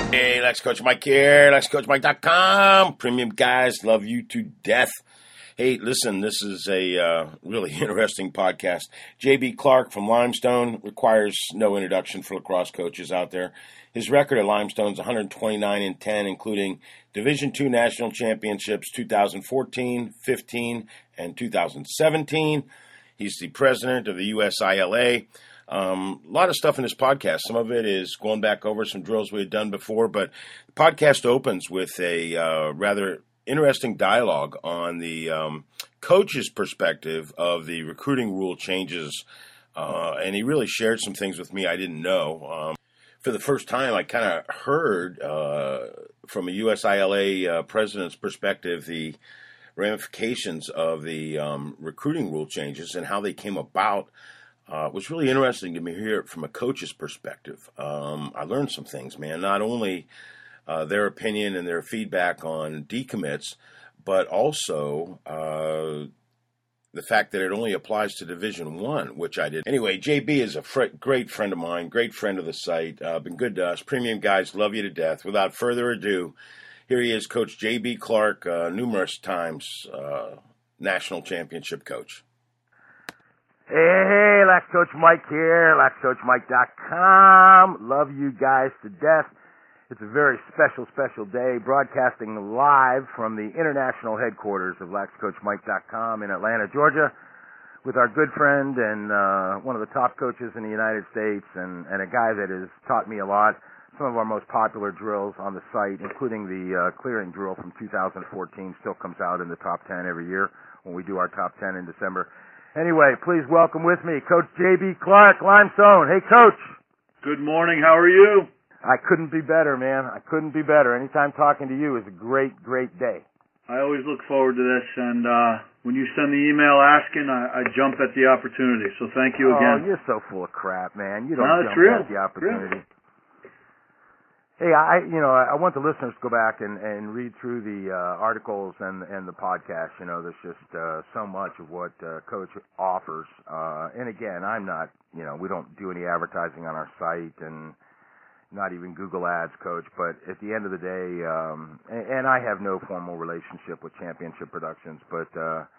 Hey, Lex Coach Mike here, LexCoachMike.com. Premium guys, love you to death. Hey, listen, this is a really interesting podcast. J.B. Clark from Limestone requires no introduction for lacrosse coaches out there. His record at Limestone is 129-10, including Division II National Championships 2014, 15, and 2017. He's the president of the USILA. A lot of stuff in this podcast. Some of it is going back over some drills we had done before, but the podcast opens with a rather interesting dialogue on the coach's perspective of the recruiting rule changes, and he really shared some things with me I didn't know. For the first time, I kind of heard from a USILA president's perspective the ramifications of the recruiting rule changes and how they came about. It was really interesting to me hear it from a coach's perspective. I learned some things, man, not only their opinion and their feedback on decommits, but also the fact that it only applies to Division I, which I did. Anyway, JB is a great friend of mine, great friend of the site, been good to us. Premium guys, love you to death. Without further ado, here he is, Coach J.B. Clark, numerous times national championship coach. Hey, Lex Coach Mike here, LexCoachMike.com. Love you guys to death. It's a very special day, broadcasting live from the international headquarters of LexCoachMike.com in Atlanta, Georgia, with our good friend and one of the top coaches in the United States and a guy that has taught me a lot. Some of our most popular drills on the site, including the clearing drill from 2014, still comes out in the top 10 every year when we do our top 10 in December. Anyway, please welcome with me Coach J.B. Clark, Limestone. Hey, Coach. Good morning. How are you? I couldn't be better, man. I couldn't be better. Anytime talking to you is a great day. I always look forward to this, and when you send the email asking, I jump at the opportunity. So thank you again. Oh, you're so full of crap, man. You don't jump at the opportunity. Hey, I want the listeners to go back and read through the articles and the podcast. You know, there's just so much of what Coach offers. And again, I'm not, we don't do any advertising on our site and not even Google Ads, Coach. But at the end of the day, and I have no formal relationship with Championship Productions, but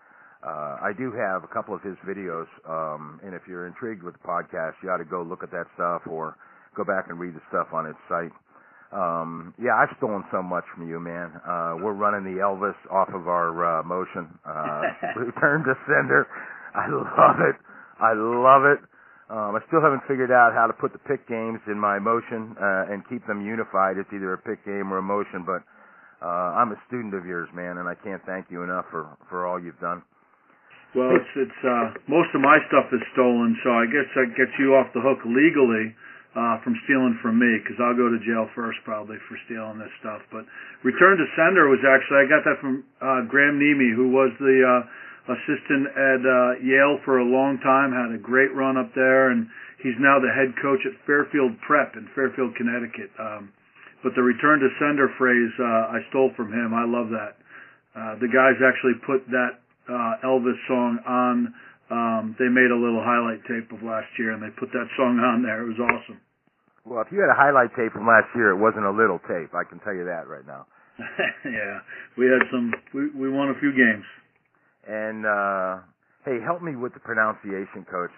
I do have a couple of his videos. And if you're intrigued with the podcast, you ought to go look at that stuff or go back and read the stuff on his site. Yeah, I've stolen so much from you, man. We're running the Elvis off of our motion. Return to sender. I love it. I still haven't figured out how to put the pick games in my motion and keep them unified. It's either a pick game or a motion, but I'm a student of yours, man, and I can't thank you enough for all you've done. Well, it's most of my stuff is stolen, so I guess that gets you off the hook legally. From stealing from me, because I'll go to jail first probably for stealing this stuff. But return to sender was actually, I got that from Graham Nemi, who was the assistant at Yale for a long time, had a great run up there, and he's now the head coach at Fairfield Prep in Fairfield, Connecticut. But the return to sender phrase I stole from him. I love that. The guys actually put that Elvis song on. They made a little highlight tape of last year, and they put that song on there. It was awesome. Well, if you had a highlight tape from last year, it wasn't a little tape. I can tell you that right now. Yeah, we had some. We won a few games. And hey, help me with the pronunciation, Coach.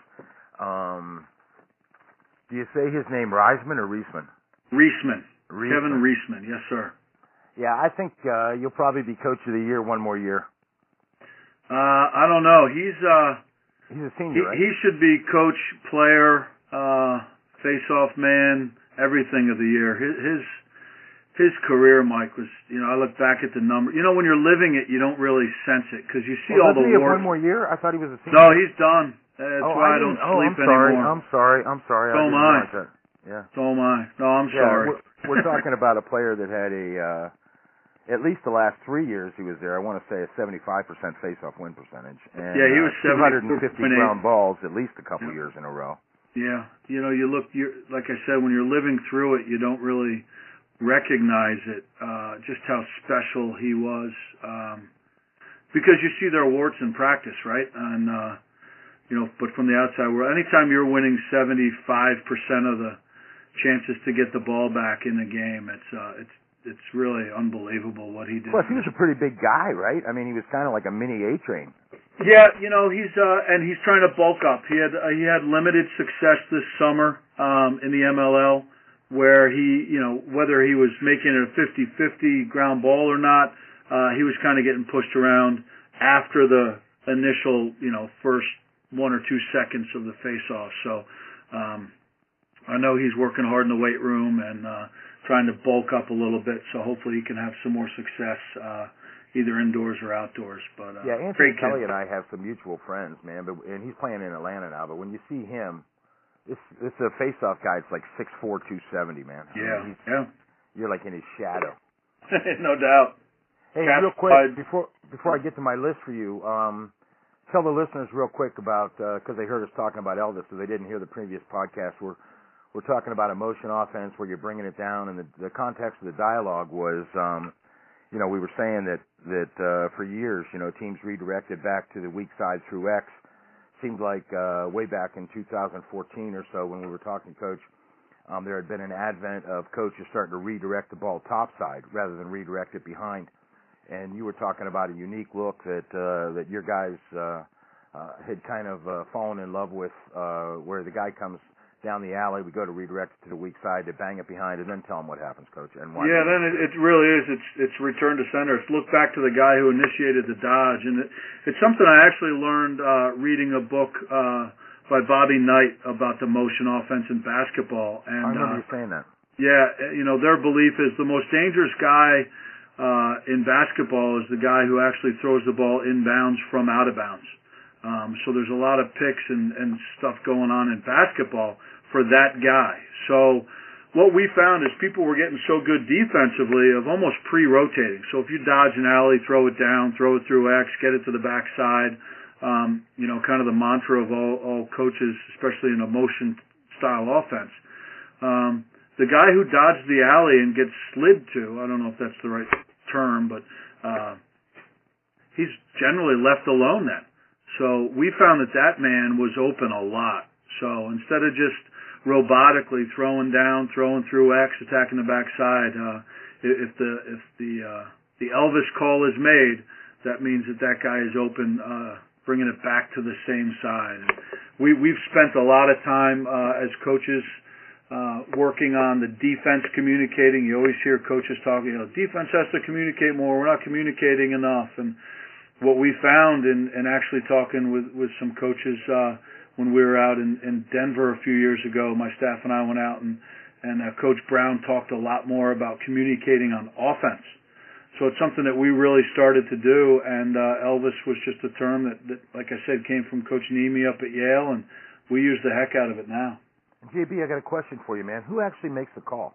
Do you say his name Reisman or Reisman? Reisman. Kevin Reisman. Yes, sir. Yeah, I think you'll probably be Coach of the Year one more year. I don't know. He's a senior, right? He should be coach, player, face-off man, everything of the year. His career, Mike, was, I look back at the number. When you're living it, you don't really sense it because you see all the awards. He have one more year? I thought he was a senior. No, he's done. That's why I don't sleep anymore. I'm sorry. So am I. Yeah. So am I. No, I'm sorry. We're talking about a player that had at least the last 3 years he was there, I want to say a 75% face-off win percentage. And, yeah, he was 250 ground balls at least a couple years in a row. Yeah. You like I said, when you're living through it, you don't really recognize it, just how special he was. Because you see their warts in practice, right? And, but from the outside world, anytime you're winning 75% of the chances to get the ball back in the game. It's really unbelievable what he did. Plus, he was a pretty big guy, right? I mean, he was kind of like a mini A-Train. Yeah, he's trying to bulk up. He had limited success this summer in the MLL, where whether he was making it a 50-50 ground ball or not, he was kind of getting pushed around after the initial, first 1 or 2 seconds of the face-off. So I know he's working hard in the weight room and trying to bulk up a little bit, so hopefully he can have some more success either indoors or outdoors. But yeah, Anthony Kelly and I have some mutual friends, man, and he's playing in Atlanta now, but when you see him, it's a face-off guy. It's like 6'4", 270, man. Yeah, You're like in his shadow. No doubt. Hey, real quick, before I get to my list for you, tell the listeners real quick about, because they heard us talking about Elvis, so they didn't hear the previous podcast. We're talking about emotion offense, where you're bringing it down, and the context of the dialogue was, we were saying that for years, teams redirected back to the weak side through X. Seemed like way back in 2014 or so when we were talking, Coach, there had been an advent of coaches starting to redirect the ball topside rather than redirect it behind. And you were talking about a unique look that your guys had kind of fallen in love with, where the guy comes down the alley, we go to redirect it to the weak side, to bang it behind, and then tell him what happens, Coach. And why. Yeah, then it really is. It's return to center. It's look back to the guy who initiated the dodge, and it's something I actually learned reading a book by Bobby Knight about the motion offense in basketball. And I remember you saying that. Yeah, their belief is the most dangerous guy in basketball is the guy who actually throws the ball inbounds from out of bounds. So there's a lot of picks and stuff going on in basketball for that guy. So what we found is people were getting so good defensively of almost pre-rotating. So if you dodge an alley, throw it down, throw it through X, get it to the backside, kind of the mantra of all coaches, especially in a motion style offense. The guy who dodged the alley and gets slid to, I don't know if that's the right term, but he's generally left alone then. So we found that man was open a lot. So instead of just robotically throwing down, throwing through X, attacking the backside, if the Elvis call is made, that means that guy is open, bringing it back to the same side. We've spent a lot of time as coaches working on the defense communicating. You always hear coaches talking, defense has to communicate more. We're not communicating enough. And what we found in actually talking with some coaches when we were out in Denver a few years ago, my staff and I went out and Coach Brown talked a lot more about communicating on offense. So it's something that we really started to do, and Elvis was just a term that, like I said, came from Coach Nemi up at Yale, and we use the heck out of it now. JB, I got a question for you, man. Who actually makes the call?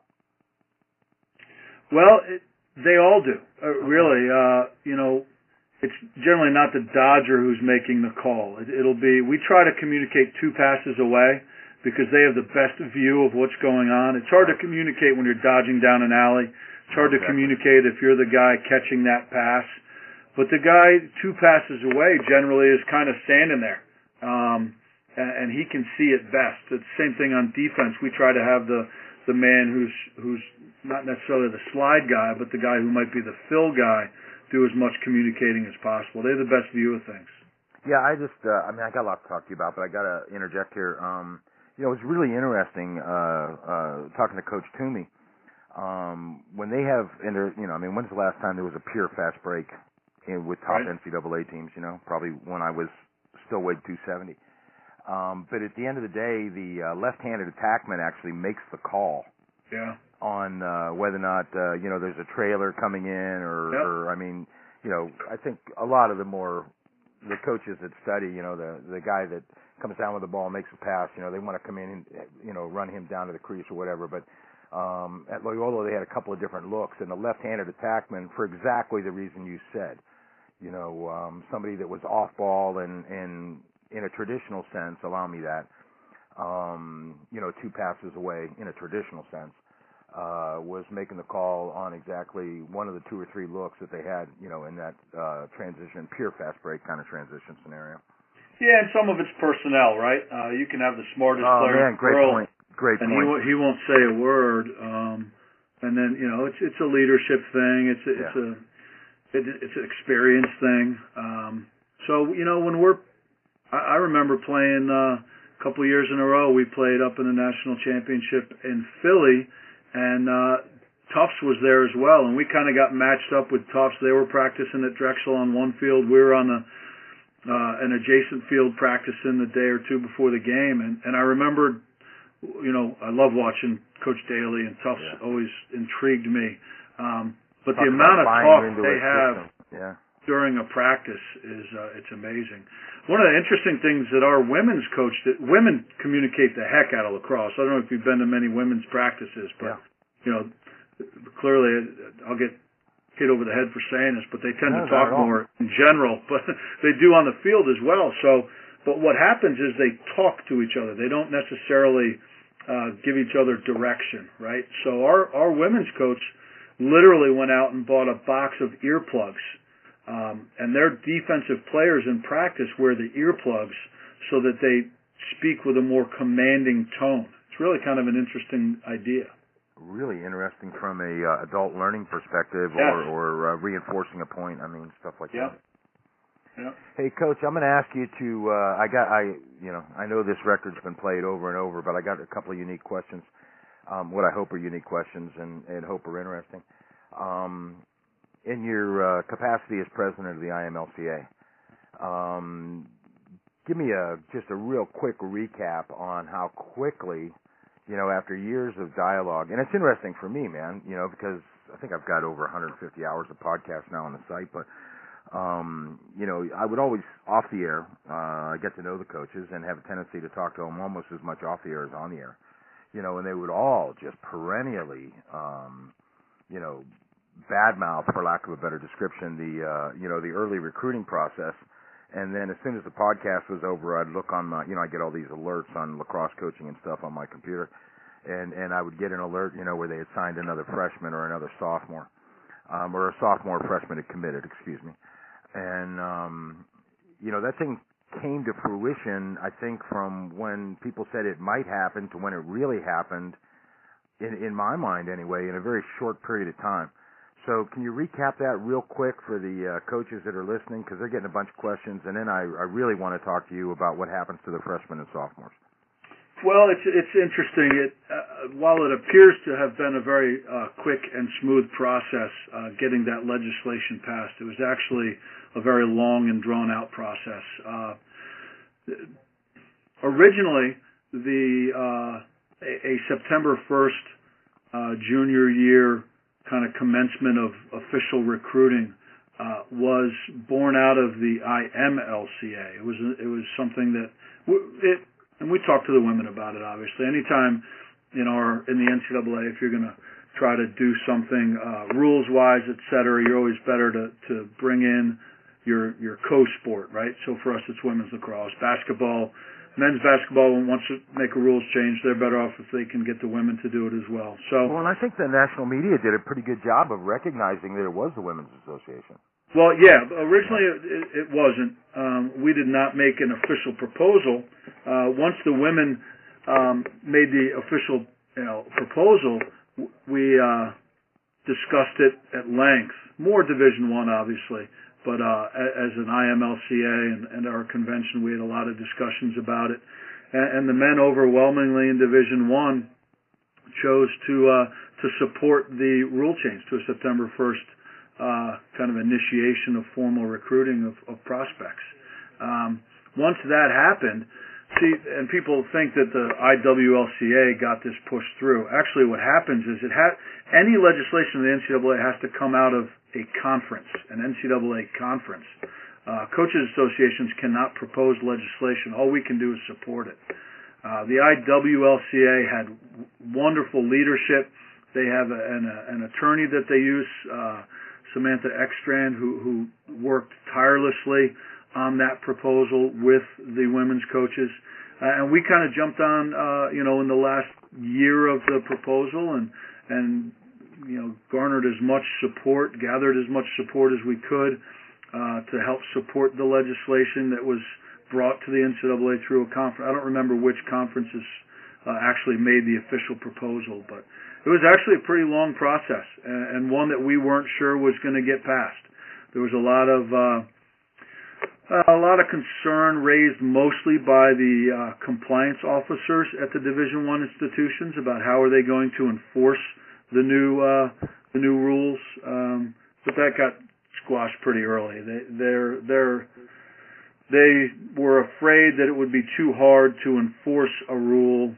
Well, they all do, really. It's generally not the dodger who's making the call. It'll be, we try to communicate 2 passes away because they have the best view of what's going on. It's hard to communicate when you're dodging down an alley. It's hard to communicate if you're the guy catching that pass. But the guy 2 passes away generally is kind of standing there. And he can see it best. It's the same thing on defense. We try to have the man who's not necessarily the slide guy, but the guy who might be the fill guy do as much communicating as possible. They have the best view of things. Yeah, I just, I got a lot to talk to you about, but I got to interject here. It was really interesting talking to Coach Toomey. When they have, when's the last time there was a pure fast break with top NCAA teams? Probably when I was still weighed 270. But at the end of the day, the left-handed attackman actually makes the call. Yeah. On whether or not there's a trailer coming in, or I think a lot of the coaches that study, the guy that comes down with the ball and makes a pass, they want to come in and run him down to the crease or whatever. But at Loyola, they had a couple of different looks, and the left-handed attackman, for exactly the reason you said, somebody that was off ball and in a traditional sense, allow me that, 2 passes away in a traditional sense. Was making the call on exactly one of the 2 or 3 looks that they had, in that transition, pure fast break kind of transition scenario. Yeah, and some of it's personnel, right? You can have the smartest player. Oh man, great point. Great point. And he won't say a word. And then it's a leadership thing. It's an experience thing. So when I remember playing a couple of years in a row. We played up in the national championship in Philly, and Tufts was there as well. And we kind of got matched up with Tufts. They were practicing at Drexel on one field. We were on an adjacent field practicing the day or two before the game. And I remember, I love watching Coach Daly, and Tufts always intrigued me. But the amount of talk they have during a practice is it's amazing. One of the interesting things that our women's coach women communicate the heck out of lacrosse. I don't know if you've been to many women's practices, but clearly I'll get hit over the head for saying this, but they tend to talk more in general, but they do on the field as well. So, but what happens is they talk to each other. They don't necessarily give each other direction, right? So our women's coach literally went out and bought a box of earplugs. And their defensive players in practice wear the earplugs so that they speak with a more commanding tone. It's really kind of an interesting idea. Really interesting from a adult learning perspective, or reinforcing a point. I mean, stuff like that. Yeah. Hey, Coach, I'm going to ask you to. I know this record's been played over and over, but I got a couple of unique questions. What I hope are unique questions and hope are interesting. In your capacity as president of the IMLCA, give me just a real quick recap on how quickly, after years of dialogue, and it's interesting for me, man, because I think I've got over 150 hours of podcast now on the site, but, I would always, off the air, get to know the coaches and have a tendency to talk to them almost as much off the air as on the air, and they would all just perennially, badmouth, for lack of a better description, the early recruiting process. And then as soon as the podcast was over, I'd look on my, I get all these alerts on lacrosse coaching and stuff on my computer, and I would get an alert, where they had signed another freshman or another sophomore, or a sophomore or freshman had committed, excuse me. And, that thing came to fruition, I think, from when people said it might happen to when it really happened, in my mind anyway, in a very short period of time. So can you recap that real quick for the coaches that are listening, because they're getting a bunch of questions, and then I really want to talk to you about what happens to the freshmen and sophomores. Well, it's interesting. While it appears to have been a very quick and smooth process getting that legislation passed, it was actually a very long and drawn-out process. Originally, a September 1st junior year kind of commencement of official recruiting was born out of the IMLCA. It was something that and we talked to the women about it. Obviously, anytime in the NCAA, if you're going to try to do something rules wise, etc., you're always better to bring in your co-sport, right? So for us, it's women's lacrosse, basketball. Men's basketball, once they make a rules change, they're better off if they can get the women to do it as well. Well, and I think the national media did a pretty good job of recognizing that it was the Women's Association. Well, yeah, originally it wasn't. We did not make an official proposal. Once the women made the official proposal, we discussed it at length. More Division I, obviously. But as an IMLCA and our convention, we had a lot of discussions about it. And the men overwhelmingly in Division I chose to support the rule change to a September 1st kind of initiation of formal recruiting of prospects. Once that happened, and people think that the IWLCA got this pushed through. Actually, what happens is any legislation in the NCAA has to come out of a conference, an NCAA conference. Coaches associations cannot propose legislation. All we can do is support it. The IWLCA had wonderful leadership. They have an attorney that they use, Samantha Ekstrand, who worked tirelessly on that proposal with the women's coaches. And we kind of jumped on, in the last year of the proposal and gathered as much support as we could to help support the legislation that was brought to the NCAA through a conference. I don't remember which conferences actually made the official proposal. But it was actually a pretty long process, and one that we weren't sure was going to get passed. There was a lot of concern raised mostly by the compliance officers at the Division I institutions about how are they going to enforce the new rules. But that got squashed pretty early. They were afraid that it would be too hard to enforce a rule,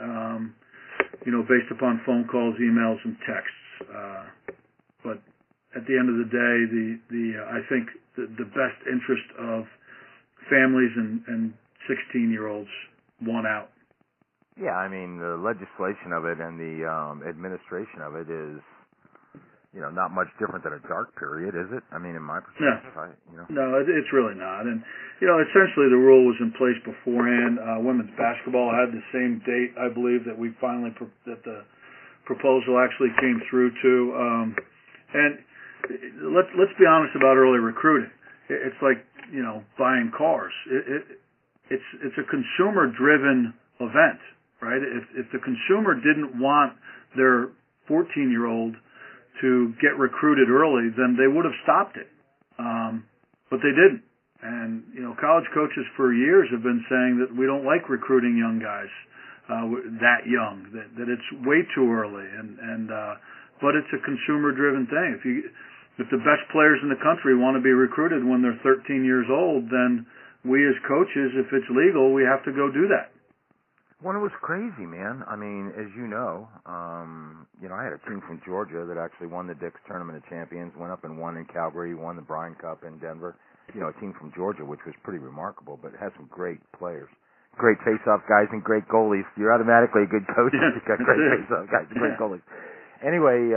based upon phone calls, emails, and texts. But at the end of the day, I think the best interest of families and 16-year-olds won out. Yeah, I mean, the legislation of it and the administration of it is, not much different than a dark period, is it? I mean, in my perspective, No, it's really not. And, essentially the rule was in place beforehand. Women's basketball had the same date, I believe, that that the proposal actually came through to. And let's be honest about early recruiting. It's like, buying cars. It's a consumer-driven event, right? If the consumer didn't want their 14-year-old to get recruited early, then they would have stopped it. But they didn't. And, college coaches for years have been saying that we don't like recruiting young guys that young, that it's way too early. But it's a consumer-driven thing. If the best players in the country want to be recruited when they're 13 years old, then we as coaches, if it's legal, we have to go do that. Well, it was crazy, man. I mean, as you know, I had a team from Georgia that actually won the Dix Tournament of Champions, went up and won in Calgary, won the Bryan Cup in Denver. A team from Georgia, which was pretty remarkable, but it had some great players. Great face-off guys and great goalies. You're automatically a good coach if you've got great face-off guys and great goalies. Anyway,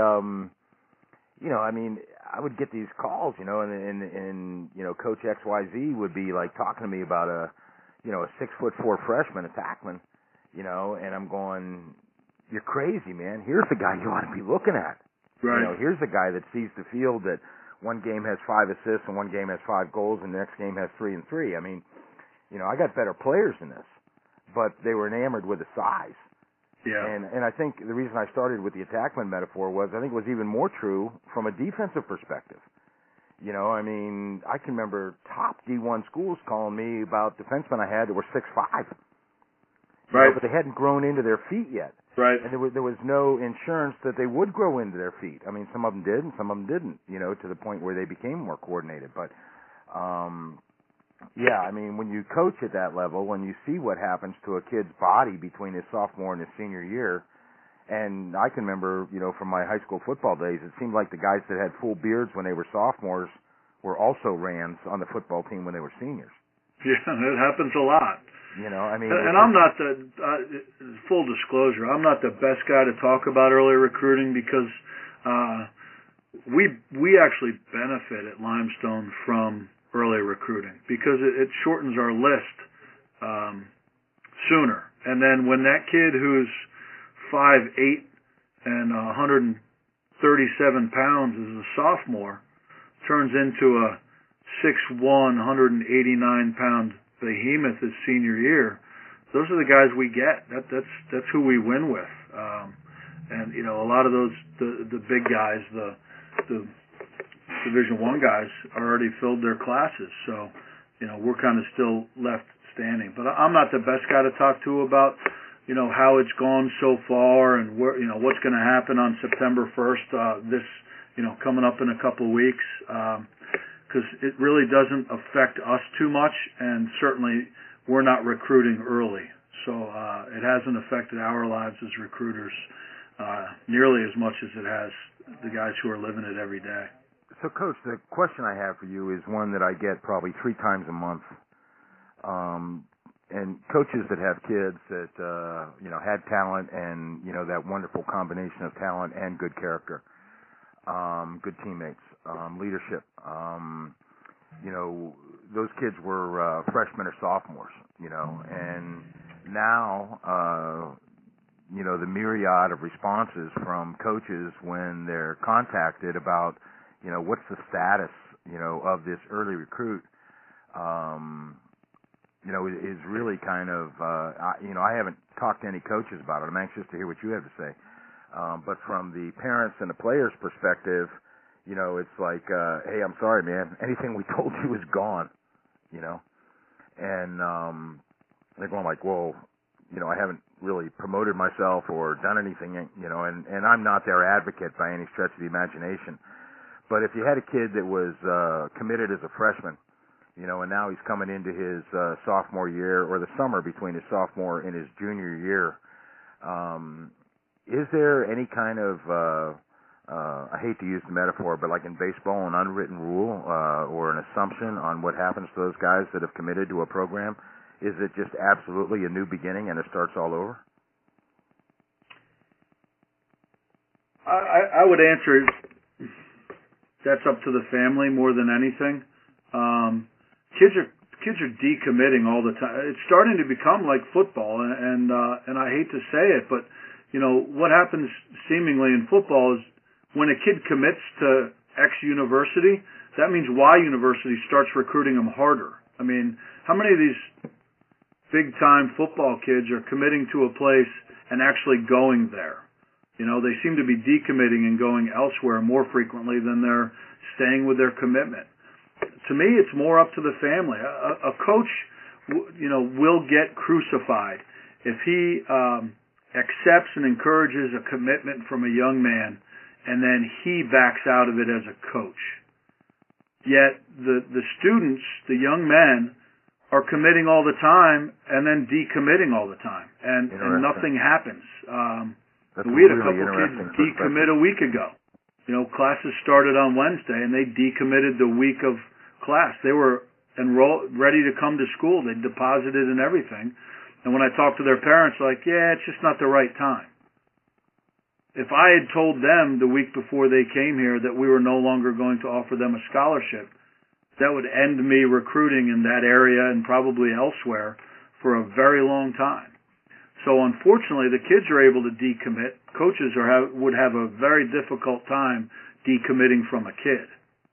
I mean, I would get these calls, and Coach XYZ would be like talking to me about a 6'4" freshman, a tackman, and I'm going, you're crazy, man. Here's the guy you ought to be looking at. Right. Here's the guy that sees the field that one game has 5 assists and one game has 5 goals and the next game has 3 and 3. I mean, I got better players than this, but they were enamored with the size. Yeah. And I think the reason I started with the attackman metaphor was I think it was even more true from a defensive perspective. I mean, I can remember top D1 schools calling me about defensemen I had that were 6'5". Right. But they hadn't grown into their feet yet. Right. And there was no insurance that they would grow into their feet. I mean, some of them did and some of them didn't, to the point where they became more coordinated. But, yeah, I mean, when you coach at that level, when you see what happens to a kid's body between his sophomore and his senior year, and I can remember, from my high school football days, it seemed like the guys that had full beards when they were sophomores were also Rands on the football team when they were seniors. Yeah, it happens a lot. I mean... And I'm not full disclosure, I'm not the best guy to talk about early recruiting because we actually benefit at Limestone from early recruiting because it shortens our list sooner. And then when that kid who's 5'8" and 137 pounds is a sophomore turns into a 6'1", 189-pound behemoth his senior year, those are the guys we get. That's who we win with. And a lot of those the big guys, the Division I guys already filled their classes, so we're kind of still left standing. But I'm not the best guy to talk to about how it's gone so far and where what's going to happen on September 1st. This coming up in a couple of weeks. Because it really doesn't affect us too much, and certainly we're not recruiting early. So it hasn't affected our lives as recruiters nearly as much as it has the guys who are living it every day. So, Coach, the question I have for you is one that I get probably 3 times a month. And coaches that have kids that, had talent and, that wonderful combination of talent and good character, good teammates. Leadership. Those kids were freshmen or sophomores, and now, the myriad of responses from coaches when they're contacted about, what's the status, of this early recruit. is really kind of, I haven't talked to any coaches about it. I'm anxious to hear what you have to say. But from the parents and the players' perspective, it's like, hey, I'm sorry, man. Anything we told you is gone, And they're going like, well, I haven't really promoted myself or done anything, and I'm not their advocate by any stretch of the imagination. But if you had a kid that was committed as a freshman, and now he's coming into his sophomore year or the summer between his sophomore and his junior year, is there any kind of, I hate to use the metaphor, but like in baseball, an unwritten rule or an assumption on what happens to those guys that have committed to a program? Is it just absolutely a new beginning and it starts all over? I would answer that's up to the family more than anything. Kids are decommitting all the time. It's starting to become like football, and I hate to say it, but what happens seemingly in football is when a kid commits to X university, that means Y university starts recruiting them harder. I mean, how many of these big-time football kids are committing to a place and actually going there? They seem to be decommitting and going elsewhere more frequently than they're staying with their commitment. To me, it's more up to the family. A coach, will get crucified if he accepts and encourages a commitment from a young man and then he backs out of it as a coach. Yet the students, the young men, are committing all the time and then decommitting all the time, and nothing happens. We had a couple kids decommit a week ago. Classes started on Wednesday, and they decommitted the week of class. They were ready to come to school. They deposited and everything. And when I talked to their parents, like, yeah, it's just not the right time. If I had told them the week before they came here that we were no longer going to offer them a scholarship, that would end me recruiting in that area and probably elsewhere for a very long time. So unfortunately, the kids are able to decommit. Coaches would have a very difficult time decommitting from a kid.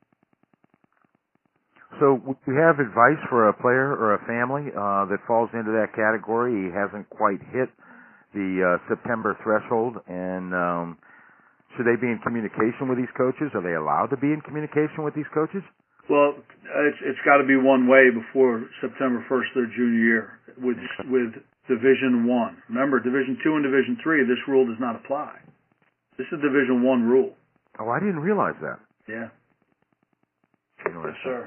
So would you have advice for a player or a family that falls into that category? He hasn't quite hit the September threshold, and should they be in communication with these coaches? Are they allowed to be in communication with these coaches? Well, it's got to be one way before September 1st, their junior year, with Division I. Remember, Division II and Division III, this rule does not apply. This is Division I rule. Oh, I didn't realize that. Yeah. Yes, sir.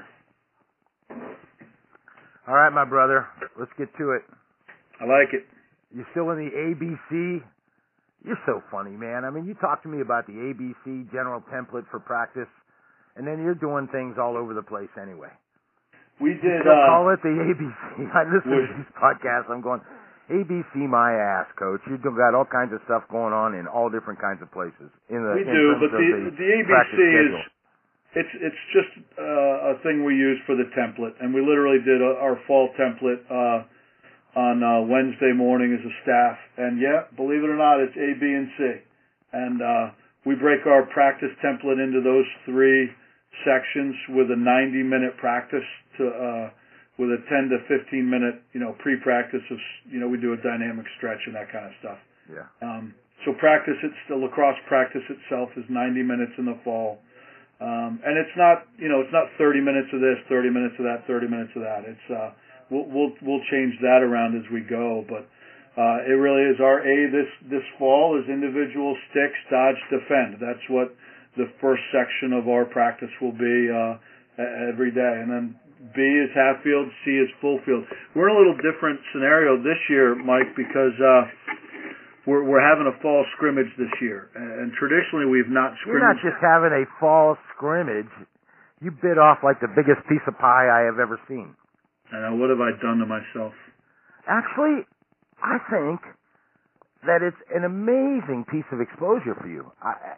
All right, my brother. Let's get to it. I like it. You're still in the ABC? You're so funny, man. I mean, you talk to me about the ABC general template for practice, and then you're doing things all over the place anyway. We did. Call it the ABC. I listen to these podcasts. I'm going, ABC my ass, Coach. You've got all kinds of stuff going on in all different kinds of places. We do, but the ABC is it's just a thing we use for the template, and we literally did our fall template on Wednesday morning as a staff. And yeah, believe it or not, it's A, B, and C, and we break our practice template into those three sections with a 90-minute practice with a 10 to 15-minute, pre-practice of, we do a dynamic stretch and that kind of stuff. Yeah. So the lacrosse practice itself is 90 minutes in the fall. And it's not 30 minutes of this, 30 minutes of that, 30 minutes of that. It's, we'll change that around as we go, but, it really is our A this fall is individual sticks, dodge, defend. That's what the first section of our practice will be every day. And then B is half field, C is full field. We're in a little different scenario this year, Mike, because we're having a fall scrimmage this year. And traditionally we've not scrimmaged. You're not just having a fall scrimmage. You bit off like the biggest piece of pie I have ever seen. I know. What have I done to myself? Actually, I think that it's an amazing piece of exposure for you.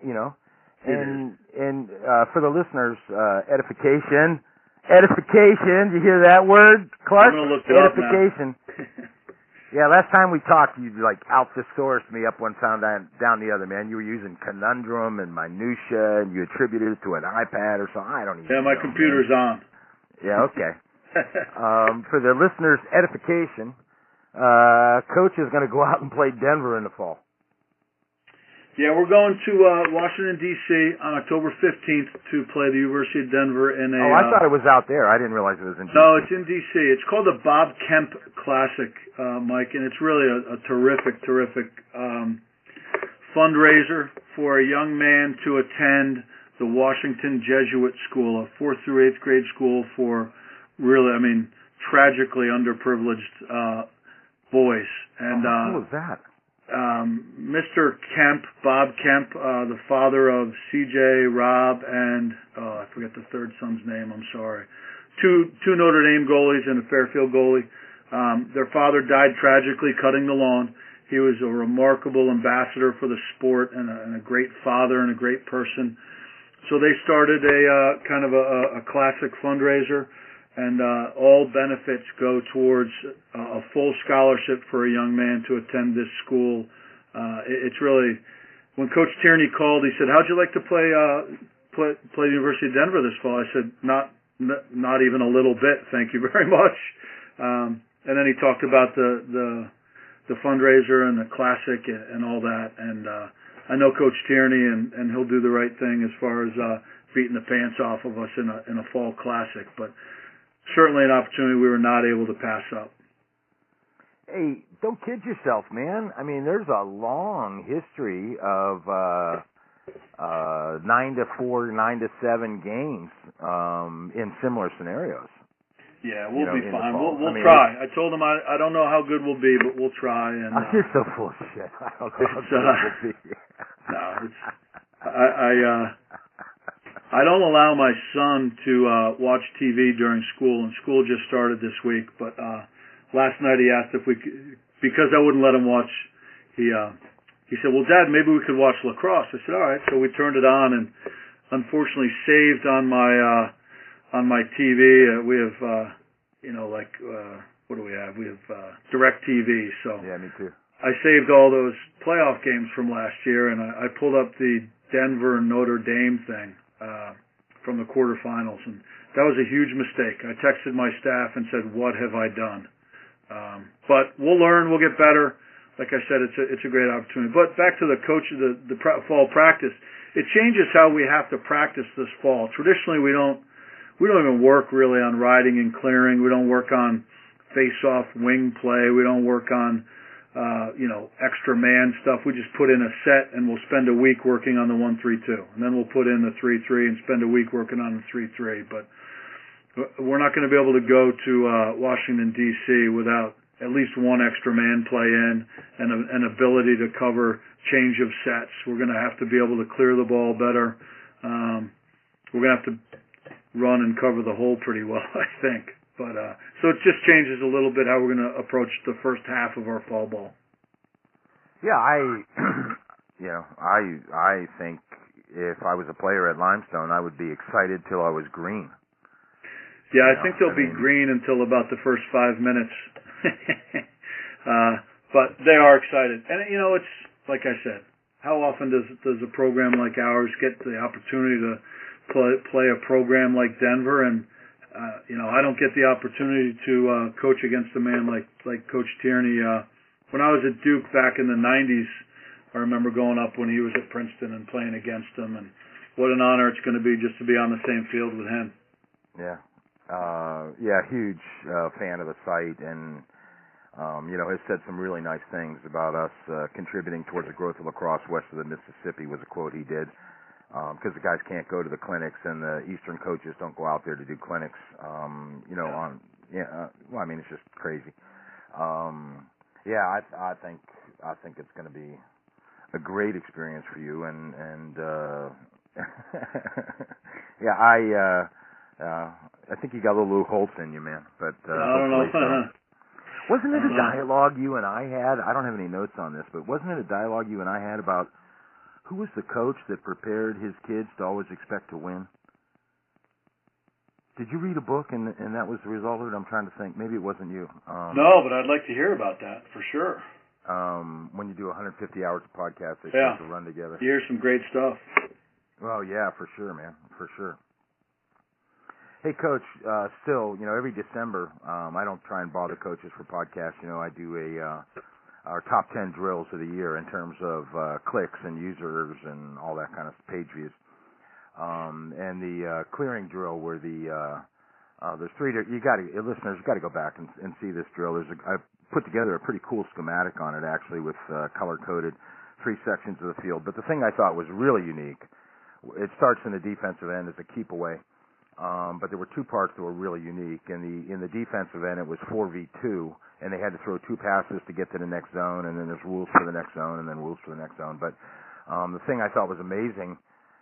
And for the listeners, edification. Edification. You hear that word, Clark? I'm gonna look it edification. Up now. Yeah, last time we talked, you out thesaurused me up one sound down the other, man. You were using conundrum and minutia, and you attributed it to an iPad or something. I don't even know. Yeah, my computer's on. Yeah, okay. For the listeners' edification, Coach is going to go out and play Denver in the fall. Yeah, we're going to Washington, D.C. on October 15th to play the University of Denver in a... Oh, I thought it was out there. I didn't realize it was in D.C. No, it's in D.C. It's called the Bob Kemp Classic, Mike, and it's really a terrific fundraiser for a young man to attend the Washington Jesuit School, a 4th through 8th grade school for really, tragically underprivileged boys. And how cool is that? Mr. Kemp, Bob Kemp, the father of C.J., Rob, and I forget the third son's name. I'm sorry. Two Notre Dame goalies and a Fairfield goalie. Their father died tragically cutting the lawn. He was a remarkable ambassador for the sport and a great father and a great person. So they started a kind of a classic fundraiser. And all benefits go towards a full scholarship for a young man to attend this school. It's really, when Coach Tierney called, he said, "How'd you like to play the University of Denver this fall?" I said, "Not even a little bit, thank you very much." And then he talked about the fundraiser and the classic and all that. And I know Coach Tierney, and he'll do the right thing as far as beating the pants off of us in a fall classic, but. Certainly an opportunity we were not able to pass up. Hey, don't kid yourself, man. There's a long history of 9-4, 9-7 games in similar scenarios. Yeah, we'll be fine. We'll try. I told him I don't know how good we'll be, but we'll try. And you're so full of shit. I don't know how good we'll be. No, I don't allow my son to watch TV during school, and school just started this week. But last night he asked if we could, because I wouldn't let him watch. He said, "Well, Dad, maybe we could watch lacrosse." I said, "All right." So we turned it on, and unfortunately, saved on my TV. We have, what do we have? We have DirecTV. So yeah, me too. I saved all those playoff games from last year, and I pulled up the Denver and Notre Dame thing. From the quarterfinals, and that was a huge mistake. I texted my staff and said, "What have I done?" But we'll learn. We'll get better. Like I said, it's a great opportunity. But back to the coach of the fall practice, it changes how we have to practice this fall. Traditionally, we don't even work really on riding and clearing. We don't work on face-off wing play. We don't work on extra man stuff. We just put in a set, and we'll spend a week working on the 1-3-2, and then we'll put in the 3-3 and spend a week working on the 3-3. But we're not going to be able to go to Washington D.C. without at least one extra man play in and an ability to cover change of sets. We're going to have to be able to clear the ball better. We're going to have to run and cover the hole pretty well, I think. But so it just changes a little bit how we're going to approach the first half of our fall ball. Yeah, I think if I was a player at Limestone, I would be excited till I was green. Yeah, I think they'll be green until about the first 5 minutes. But they are excited, and it's like I said. How often does a program like ours get the opportunity to play a program like Denver? And I don't get the opportunity to coach against a man like Coach Tierney. When I was at Duke back in the 90s, I remember going up when he was at Princeton and playing against him, and what an honor it's going to be just to be on the same field with him. Yeah. Huge fan of the site, and has said some really nice things about us contributing towards the growth of lacrosse west of the Mississippi was a quote he did. Because the guys can't go to the clinics and the Eastern coaches don't go out there to do clinics, it's just crazy. I think it's going to be a great experience for you, and I think you got a little Lou Holtz in you, man. But I don't know. Wasn't it a dialogue you and I had? I don't have any notes on this, but wasn't it a dialogue you and I had about who was the coach that prepared his kids to always expect to win? Did you read a book and that was the result of it? I'm trying to think. Maybe it wasn't you. No, but I'd like to hear about that for sure. When you do 150 hours of podcast, they start to run together. You hear some great stuff. Well, yeah, for sure, man, for sure. Hey, Coach, still, every December, I don't try and bother coaches for podcasts. I do our top 10 drills of the year in terms of clicks and users and all that kind of page views. And the clearing drill where there's three, listeners got to go back and see this drill. I put together a pretty cool schematic on it, actually, with color-coded 3 sections of the field. But the thing I thought was really unique, it starts in the defensive end as a keep away. But there were 2 parts that were really unique. In the defensive end, it was 4v2, and they had to throw 2 passes to get to the next zone, and then there's rules for the next zone, and then rules for the next zone. But the thing I thought was amazing,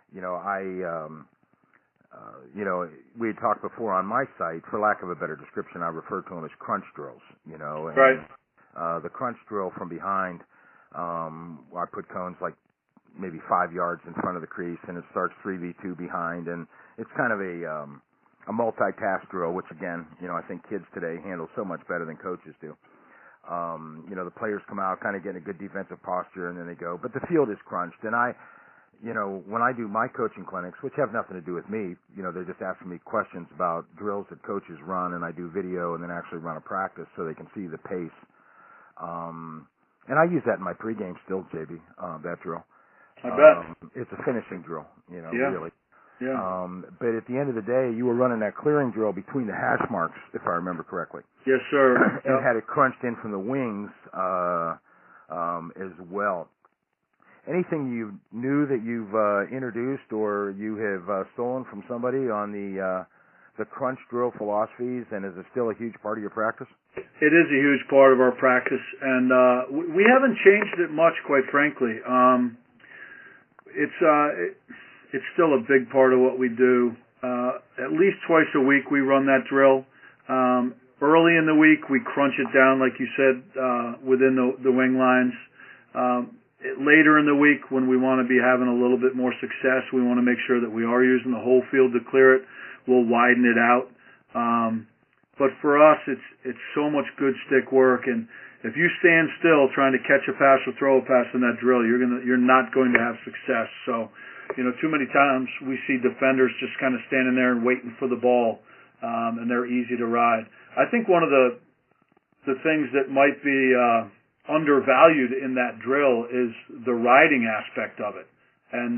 we had talked before on my site, for lack of a better description, I refer to them as crunch drills, and, right. The crunch drill from behind, I put cones like maybe 5 yards in front of the crease, and it starts 3v2 behind, and it's kind of a multitask drill, which again, I think kids today handle so much better than coaches do. The players come out kind of getting a good defensive posture, and then they go. But the field is crunched, and when I do my coaching clinics, which have nothing to do with me, they're just asking me questions about drills that coaches run, and I do video and then actually run a practice so they can see the pace. And I use that in my pregame still, JB, that drill. I bet. It's a finishing drill, yeah. Really. Yeah. But at the end of the day, you were running that clearing drill between the hash marks, if I remember correctly. Yes, sir. And had it crunched in from the wings as well. Anything you knew that you've introduced or you have stolen from somebody on the crunch drill philosophies, and is it still a huge part of your practice? It is a huge part of our practice, and we haven't changed it much, quite frankly. It's still a big part of what we do. At least twice a week we run that drill. Early in the week we crunch it down, like you said, within the wing lines. Later in the week, when we want to be having a little bit more success, we want to make sure that we are using the whole field to clear it. We'll widen it out. But for us, it's so much good stick work, and if you stand still trying to catch a pass or throw a pass in that drill, you're not going to have success. So, too many times we see defenders just kind of standing there and waiting for the ball, and they're easy to ride. I think one of the things that might be undervalued in that drill is the riding aspect of it. And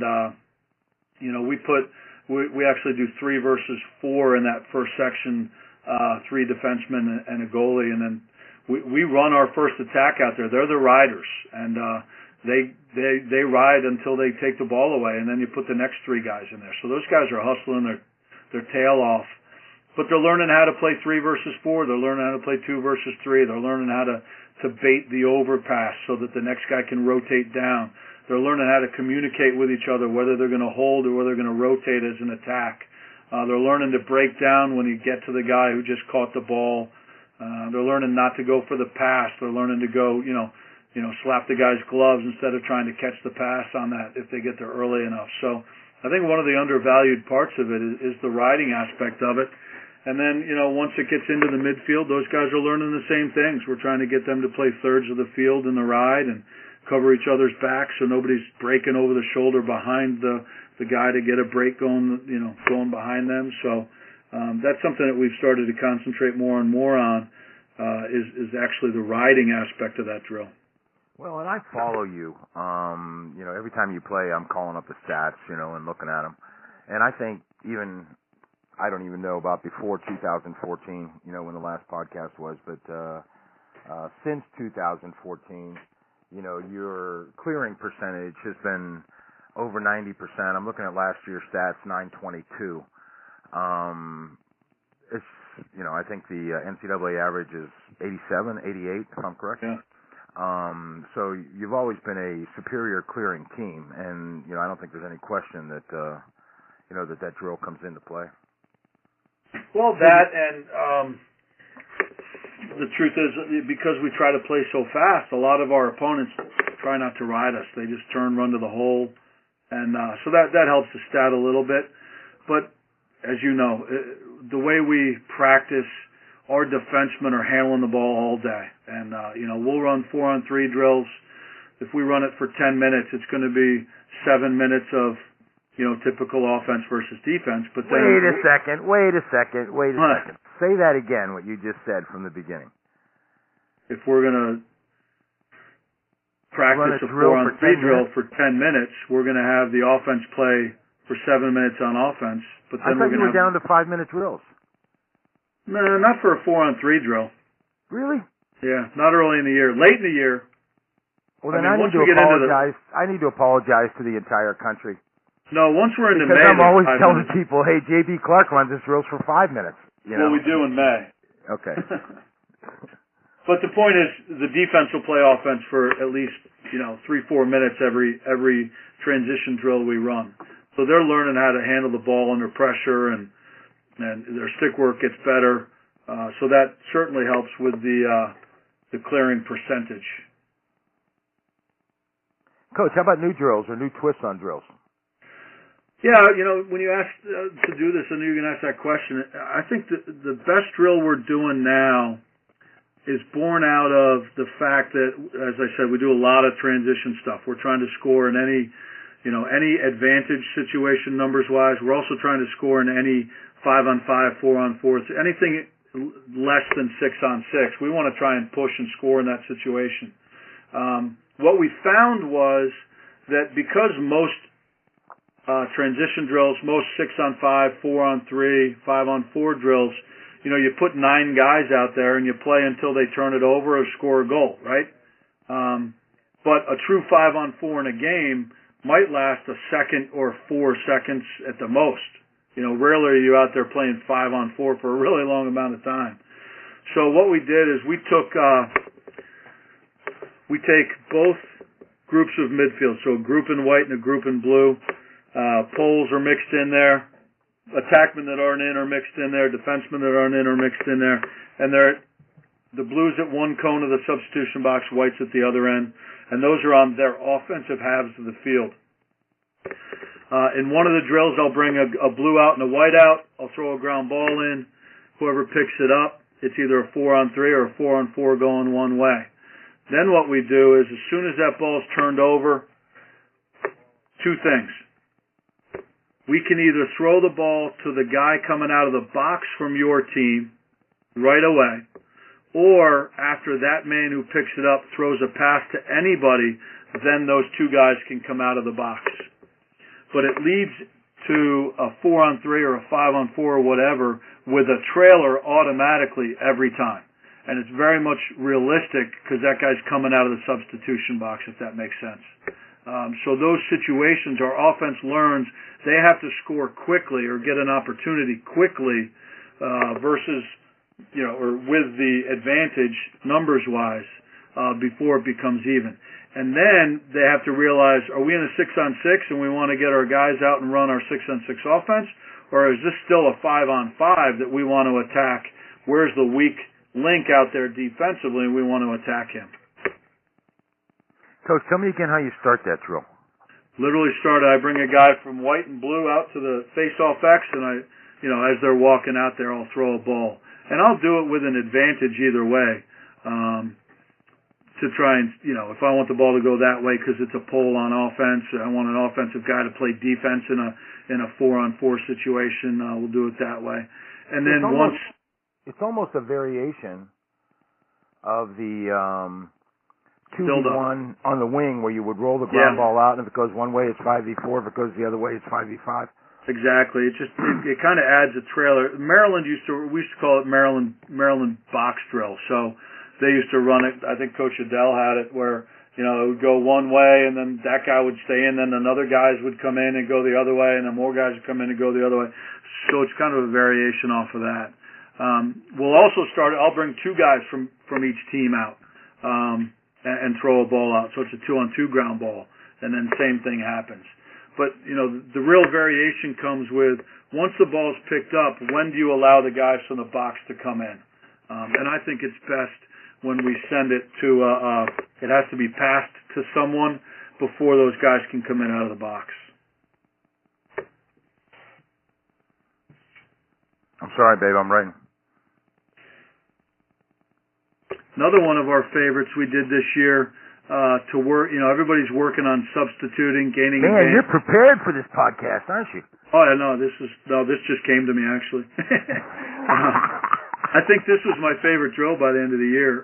we actually do 3 versus 4 in that first section, 3 defensemen and a goalie, and then we run our first attack out there. They're the riders, and they ride until they take the ball away, and then you put the next 3 guys in there. So those guys are hustling their tail off. But they're learning how to play 3 versus 4. They're learning how to play 2 versus 3. They're learning how to bait the overpass so that the next guy can rotate down. They're learning how to communicate with each other, whether they're going to hold or whether they're going to rotate as an attack. They're learning to break down when you get to the guy who just caught the ball. They're learning not to go for the pass. They're learning to go, slap the guy's gloves instead of trying to catch the pass on that if they get there early enough. So I think one of the undervalued parts of it is the riding aspect of it. And then, once it gets into the midfield, those guys are learning the same things. We're trying to get them to play thirds of the field in the ride and cover each other's backs so nobody's breaking over the shoulder behind the guy to get a break going behind them. So that's something that we've started to concentrate more and more on, is actually the riding aspect of that drill. Well, and I follow you. Every time you play, I'm calling up the stats, and looking at them. And I think I don't even know about before 2014, when the last podcast was, but since 2014, your clearing percentage has been over 90%. I'm looking at last year's stats, 922. It's, I think the NCAA average is 87, 88, if I'm correct. Yeah. So you've always been a superior clearing team, and, I don't think there's any question that, that drill comes into play. Well, that and the truth is, because we try to play so fast, a lot of our opponents try not to ride us. They just run to the hole, and so that helps the stat a little bit. But as you know, the way we practice, our defensemen are handling the ball all day, and we'll run 4-on-3 drills. If we run it for 10 minutes, it's going to be 7 minutes of typical offense versus defense. But then, wait a second. Say that again, what you just said from the beginning. If we're going to practice a 4-on-3 drill for 10 minutes, we're going to have the offense play for 7 minutes on offense. But then I thought you were down to 5-minute drills. No, not for a 4-on-3 drill. Really? Yeah, not early in the year. Late in the year. Well, then I need to apologize. I need to apologize to the entire country. No, once we're into May, because I'm always telling people, "Hey, J.B. Clark runs his drills for 5 minutes." Well, we do in May. Okay. But the point is, the defense will play offense for at least 3-4 minutes every transition drill we run. So they're learning how to handle the ball under pressure, and their stick work gets better. So that certainly helps with the clearing percentage. Coach, how about new drills or new twists on drills? Yeah, when you ask to do this, I knew you were going to ask that question. I think the best drill we're doing now is born out of the fact that, as I said, we do a lot of transition stuff. We're trying to score in any advantage situation numbers-wise. We're also trying to score in any 5-on-5, 4-on-4, anything less than 6-on-6. We want to try and push and score in that situation. What we found was that because most transition drills, most 6-on-5, 4-on-3, 5-on-4 drills, you put 9 guys out there and you play until they turn it over or score a goal, right? But a true 5-on-4 in a game might last a second or 4 seconds at the most. Rarely are you out there playing 5-on-4 for a really long amount of time. So what we did is we take both groups of midfield, so a group in white and a group in blue. Poles are mixed in there. Attackmen that aren't in are mixed in there. Defensemen that aren't in are mixed in there. And the blues at one cone of the substitution box, whites at the other end. And those are on their offensive halves of the field. In one of the drills, I'll bring a blue out and a white out. I'll throw a ground ball in. Whoever picks it up, it's either a 4-on-3 or a 4-on-4 going one way. Then what we do is as soon as that ball's turned over, 2 things. We can either throw the ball to the guy coming out of the box from your team right away, or after that man who picks it up throws a pass to anybody, then those 2 guys can come out of the box. But it leads to a 4-on-3 or a 5-on-4 or whatever with a trailer automatically every time. And it's very much realistic because that guy's coming out of the substitution box, if that makes sense. So those situations, our offense learns they have to score quickly or get an opportunity quickly versus, or with the advantage numbers-wise before it becomes even. And then they have to realize, are we in a 6-on-6 and we want to get our guys out and run our 6-on-6 offense? Or is this still a 5-on-5 that we want to attack? Where's the weak link out there defensively and we want to attack him? Coach, tell me again how you start that drill. Literally I bring a guy from white and blue out to the face-off X, and as they're walking out there, I'll throw a ball. And I'll do it with an advantage either way, to try and, if I want the ball to go that way because it's a pole on offense, I want an offensive guy to play defense in a 4-on-4 situation, we'll do it that way. And then it's almost a variation of the 2v1 on the wing where you would roll the ground ball out, and if it goes one way, it's 5v4. If it goes the other way, it's 5v5. Exactly. It kind of adds a trailer. Maryland we used to call it Maryland box drill. So they used to run it. I think Coach Adele had it where, it would go one way, and then that guy would stay in, then another guys would come in and go the other way, and then more guys would come in and go the other way. So it's kind of a variation off of that. We'll also I'll bring 2 guys from each team out. And throw a ball out. So it's a 2-on-2 ground ball. And then same thing happens. But, the real variation comes with once the ball's picked up, when do you allow the guys from the box to come in? And I think it's best when we send it to, it has to be passed to someone before those guys can come in out of the box. I'm sorry, babe, I'm writing. Another one of our favorites we did this year to work. Everybody's working on substituting, gaining. Man, you're prepared for this podcast, aren't you? Oh, no, this just came to me actually. I think this was my favorite drill by the end of the year.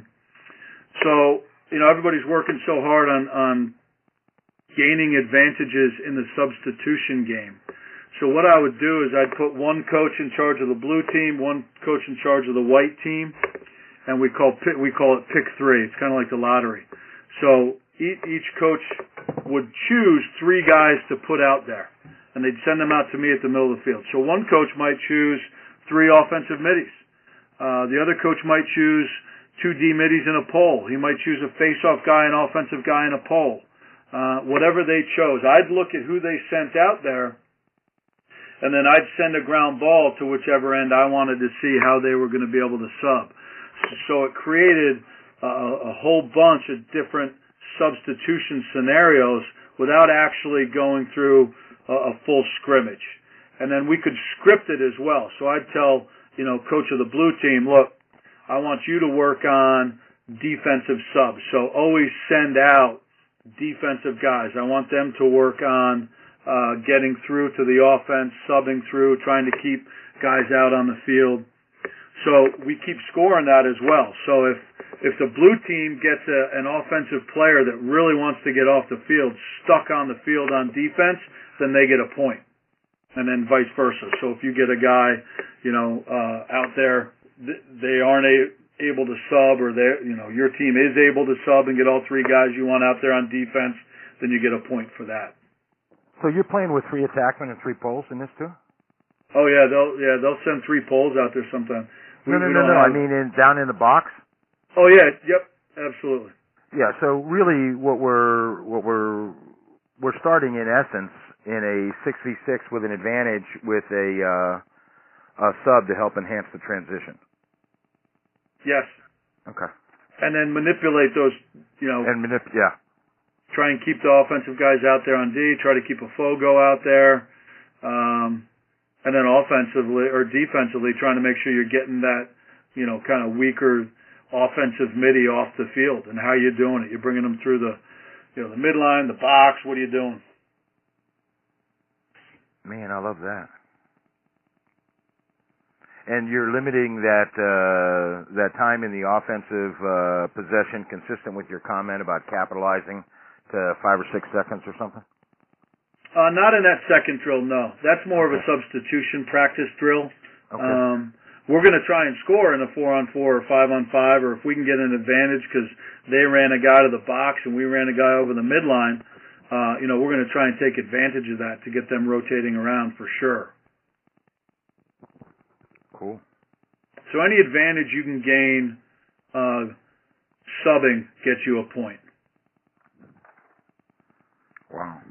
So everybody's working so hard on gaining advantages in the substitution game. So what I would do is I'd put one coach in charge of the blue team, one coach in charge of the white team, and we call it pick three. It's kind of like the lottery. So each coach would choose 3 guys to put out there, and they'd send them out to me at the middle of the field. So one coach might choose 3 offensive middies. The other coach might choose 2 D middies in a pole. He might choose a face-off guy, an offensive guy in a pole. Whatever they chose. I'd look at who they sent out there, and then I'd send a ground ball to whichever end I wanted to see how they were going to be able to sub. So it created a whole bunch of different substitution scenarios without actually going through a full scrimmage. And then we could script it as well. So I'd tell, coach of the blue team, look, I want you to work on defensive subs. So always send out defensive guys. I want them to work on getting through to the offense, subbing through, trying to keep guys out on the field. So we keep scoring that as well. So if the blue team gets an offensive player that really wants to get off the field, stuck on the field on defense, then they get a point. And then vice versa. So if you get a guy, out there, they aren't able to sub, or your team is able to sub and get all 3 guys you want out there on defense, then you get a point for that. So you're playing with 3 attackmen and 3 poles in this too? Oh yeah, they'll send 3 poles out there sometime. No. I mean, down in the box. Oh yeah, yep, absolutely. Yeah. So really, what we're starting in essence in a 6v6 with an advantage with a sub to help enhance the transition. Yes. Okay. And then manipulate those, yeah. Try and keep the offensive guys out there on D. Try to keep a Fogo out there. And then offensively or defensively, trying to make sure you're getting that, kind of weaker offensive midi off the field. And how you doing it? You're bringing them through the midline, the box. What are you doing? Man, I love that. And you're limiting that time in the offensive possession, consistent with your comment about capitalizing, to 5 or 6 seconds or something? Not in that second drill, no. That's more of a substitution practice drill. Okay. We're going to try and score in a 4-on-4 or 5-on-5, or if we can get an advantage because they ran a guy to the box and we ran a guy over the midline, we're going to try and take advantage of that to get them rotating around for sure. Cool. So any advantage you can gain subbing gets you a point. Wow.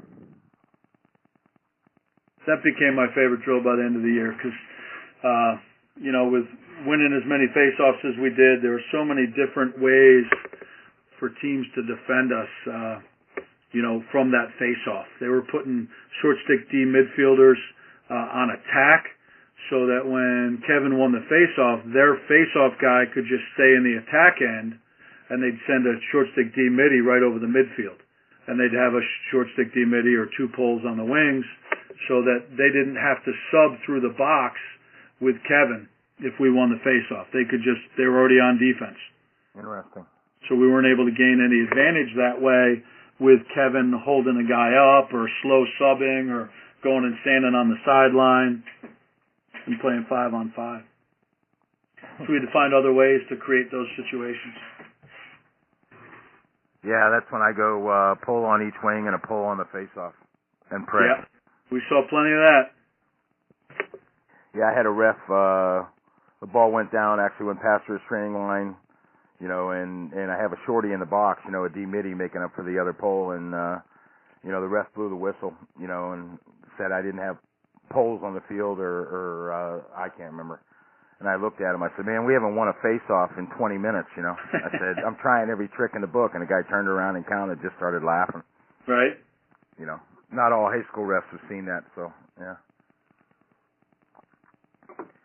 That became my favorite drill by the end of the year because, with winning as many face-offs as we did, there were so many different ways for teams to defend us, from that face-off. They were putting short-stick D midfielders on attack so that when Kevin won the face-off, their face-off guy could just stay in the attack end, and they'd send a short-stick D midi right over the midfield. And they'd have a short-stick D midi or 2 poles on the wings so that they didn't have to sub through the box with Kevin if we won the face-off. They were already on defense. Interesting. So we weren't able to gain any advantage that way with Kevin holding a guy up or slow subbing or going and standing on the sideline and playing 5-on-5. So we had to find other ways to create those situations. Yeah, that's when I go pull on each wing and a pull on the face-off and pray. Yeah, we saw plenty of that. Yeah, I had a ref, the ball went down, actually went past the restraining line, and I have a shorty in the box, a D midi making up for the other pole, and, the ref blew the whistle, and said I didn't have poles on the field or I can't remember. And I looked at him, I said, man, we haven't won a face-off in 20 minutes, I said, I'm trying every trick in the book, and the guy turned around and counted, just started laughing. Right. Not all high school refs have seen that, so, yeah.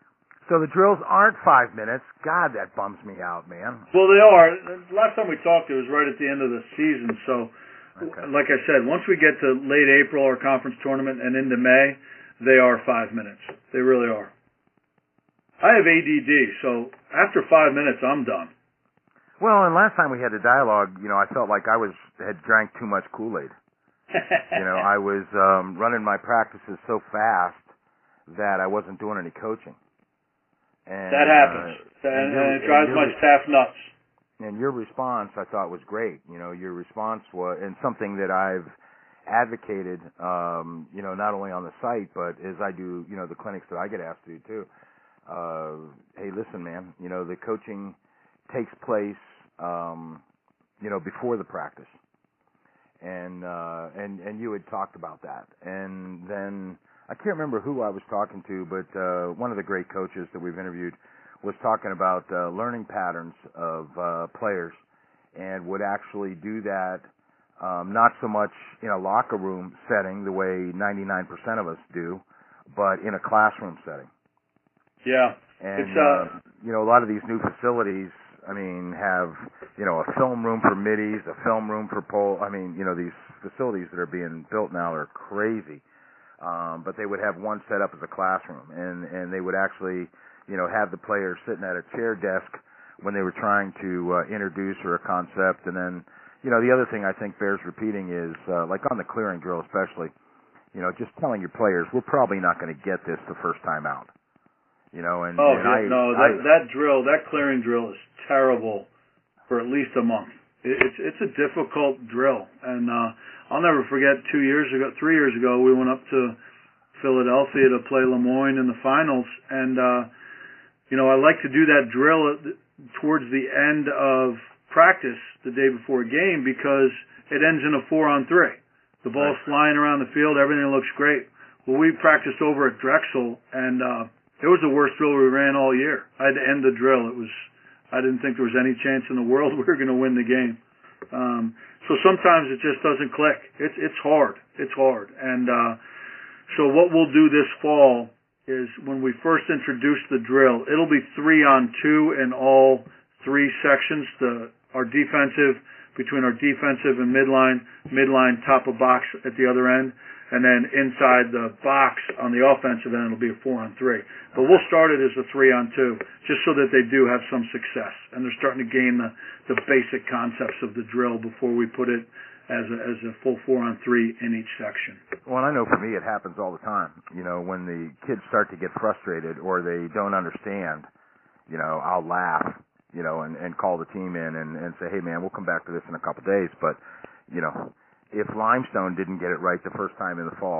So the drills aren't 5 minutes. God, that bums me out, man. Well, they are. Last time we talked, it was right at the end of the season. So, like I said, once we get to late April, our conference tournament, and into May, they are 5 minutes. They really are. I have ADD, so after 5 minutes, I'm done. Well, and last time we had a dialogue, I felt like I had drank too much Kool-Aid. I was running my practices so fast that I wasn't doing any coaching. And, that happens, and it drives my staff nuts. And your response, I thought, was great. Your response was, and something that I've advocated, not only on the site, but as I do, the clinics that I get asked to do too. Hey, listen, man, the coaching takes place, before the practice. And you had talked about that. And then I can't remember who I was talking to, but one of the great coaches that we've interviewed was talking about learning patterns of players, and would actually do that not so much in a locker room setting the way 99% of us do, but in a classroom setting. Yeah. And, a lot of these new facilities, have, a film room for middies, a film room for pole. These facilities that are being built now are crazy. But they would have one set up as a classroom, and they would actually, have the players sitting at a chair desk when they were trying to introduce a concept. And then, the other thing I think bears repeating is, like on the clearing drill especially, just telling your players, we're probably not going to get this the first time out. That drill, that clearing drill is terrible for at least a month. It's a difficult drill, and I'll never forget 3 years ago, we went up to Philadelphia to play Lemoyne in the finals, and I like to do that drill towards the end of practice the day before a game because it ends in a 4-on-3. The ball's flying around the field, everything looks great. Well, we practiced over at Drexel, and it was the worst drill we ran all year. I had to end the drill. I didn't think there was any chance in the world we were going to win the game. So sometimes it just doesn't click. It's hard. It's hard. And so what we'll do this fall is when we first introduce the drill, it'll be 3-on-2 in all three sections. Between our defensive and midline top of box at the other end, and then inside the box on the offensive end it'll be a 4-on-3. But we'll start it as a 3-on-2 just so that they do have some success, and they're starting to gain the basic concepts of the drill before we put it as a full 4-on-3 in each section. Well, I know for me it happens all the time. When the kids start to get frustrated or they don't understand, I'll laugh. And call the team in and say, hey, man, we'll come back to this in a couple of days. But, if Limestone didn't get it right the first time in the fall,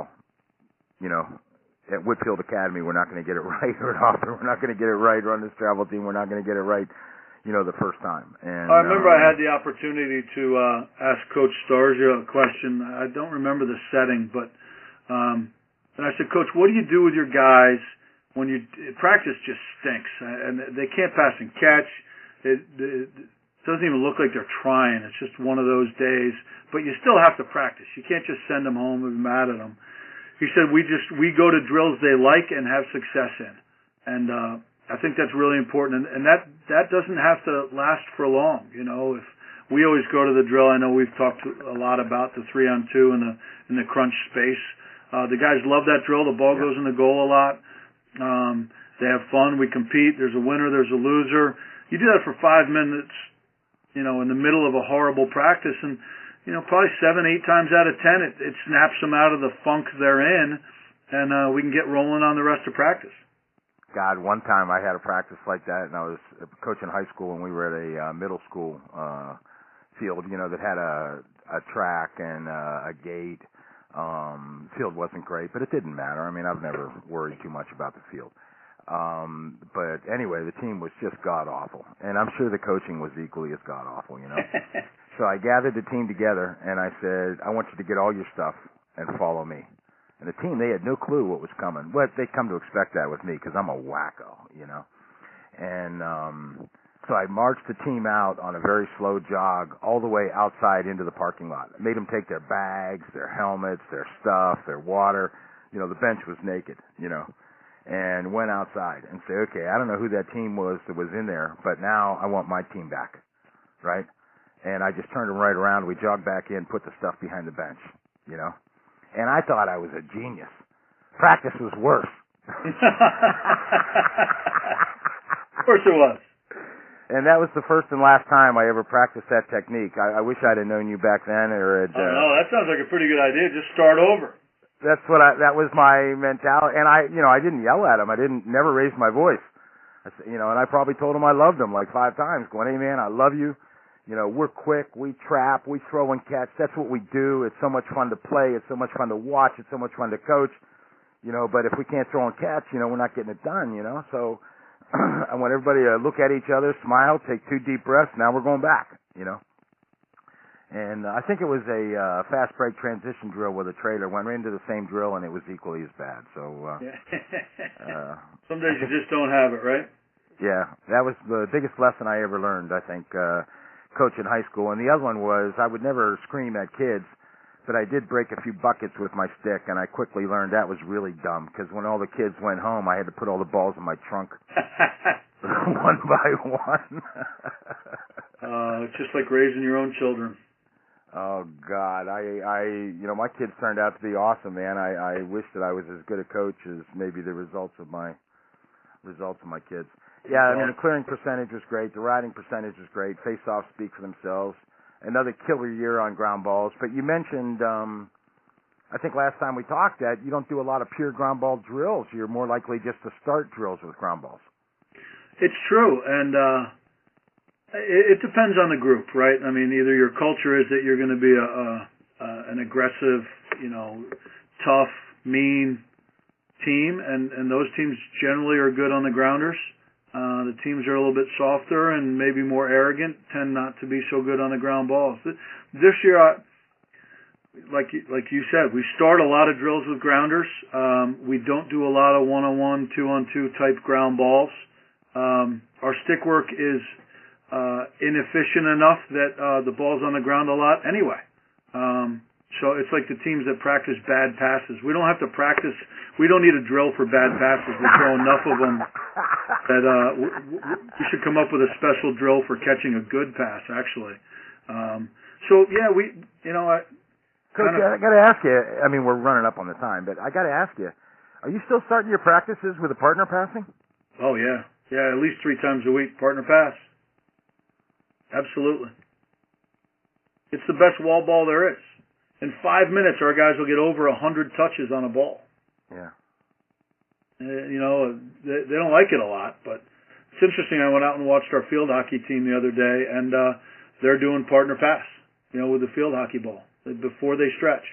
at Whitfield Academy, we're not going to get it right. Or at Hofstra, we're not going to get it right. Or on this travel team, we're not going to get it right, the first time. And I remember I had the opportunity to ask Coach Starsia a question. I don't remember the setting, but and I said, Coach, what do you do with your guys when practice just stinks and they can't pass and catch? It doesn't even look like they're trying. It's just one of those days. But you still have to practice. You can't just send them home and be mad at them. He said, we go to drills they like and have success in. And I think that's really important. And that doesn't have to last for long. If we always go to the drill, I know we've talked a lot about the 3-on-2 in the crunch space. The guys love that drill. The ball goes in the goal a lot. They have fun. We compete. There's a winner. There's a loser. You do that for 5 minutes, in the middle of a horrible practice, and, probably 7-8 times out of 10, it snaps them out of the funk they're in, and we can get rolling on the rest of practice. God, one time I had a practice like that, and I was coaching high school, and we were at a middle school field, that had a track and a gate. Field wasn't great, but it didn't matter. I've never worried too much about the field. But anyway, the team was just god-awful. And I'm sure the coaching was equally as god-awful, So I gathered the team together, and I said, I want you to get all your stuff and follow me. And the team, they had no clue what was coming. But they come to expect that with me because I'm a wacko, And so I marched the team out on a very slow jog all the way outside into the parking lot. I made them take their bags, their helmets, their stuff, their water. The bench was naked, and went outside and say, okay, I don't know who that team was that was in there, but now I want my team back, right? And I just turned them right around. We jogged back in, put the stuff behind the bench, you know? And I thought I was a genius. Practice was worse. Of course it was. And that was the first and last time I ever practiced that technique. I wish I'd have known you back then, or no, that sounds like a pretty good idea. Just start over. That was my mentality. And I didn't yell at him. I never raised my voice. And I probably told him I loved him like 5 times, going, hey man, I love you. We're quick, we trap, we throw and catch. That's what we do. It's so much fun to play. It's so much fun to watch. It's so much fun to coach. But if we can't throw and catch, we're not getting it done, So I want everybody to look at each other, smile, take 2 deep breaths. Now we're going back, And I think it was a fast break transition drill with a trailer. Went into the same drill, and it was equally as bad. So some days you just don't have it, right? Yeah, that was the biggest lesson I ever learned, I think, coaching high school. And the other one was I would never scream at kids, but I did break a few buckets with my stick, and I quickly learned that was really dumb, because when all the kids went home, I had to put all the balls in my trunk one by one. It's just like raising your own children. Oh God, my kids turned out to be awesome, man. I wish that I was as good a coach as maybe the results of my kids. Yeah, I mean, the clearing percentage was great. The riding percentage was great. Face-offs speak for themselves. Another killer year on ground balls. But you mentioned, I think last time we talked, that you don't do a lot of pure ground ball drills. You're more likely just to start drills with ground balls. It's true, and it depends on the group, right? I mean, either your culture is that you're going to be an aggressive, tough, mean team, and those teams generally are good on the grounders. The teams are a little bit softer and maybe more arrogant, tend not to be so good on the ground balls. This year, like you said, we start a lot of drills with grounders. We don't do a lot of one-on-one, two-on-two type ground balls. Our stick work is inefficient enough that the ball's on the ground a lot anyway. So it's like the teams that practice bad passes. We don't have to practice. We don't need a drill for bad passes. We throw enough of them that we should come up with a special drill for catching a good pass, actually. So, yeah, Coach, I got to ask you, I mean, we're running up on the time, but I got to ask you, are you still starting your practices with a partner passing? Oh, yeah. Yeah, at least 3 times a week, partner pass. Absolutely. It's the best wall ball there is. In 5 minutes, our guys will get over 100 touches on a ball. Yeah. They don't like it a lot, but it's interesting. I went out and watched our field hockey team the other day, and they're doing partner pass, with the field hockey ball before they stretch.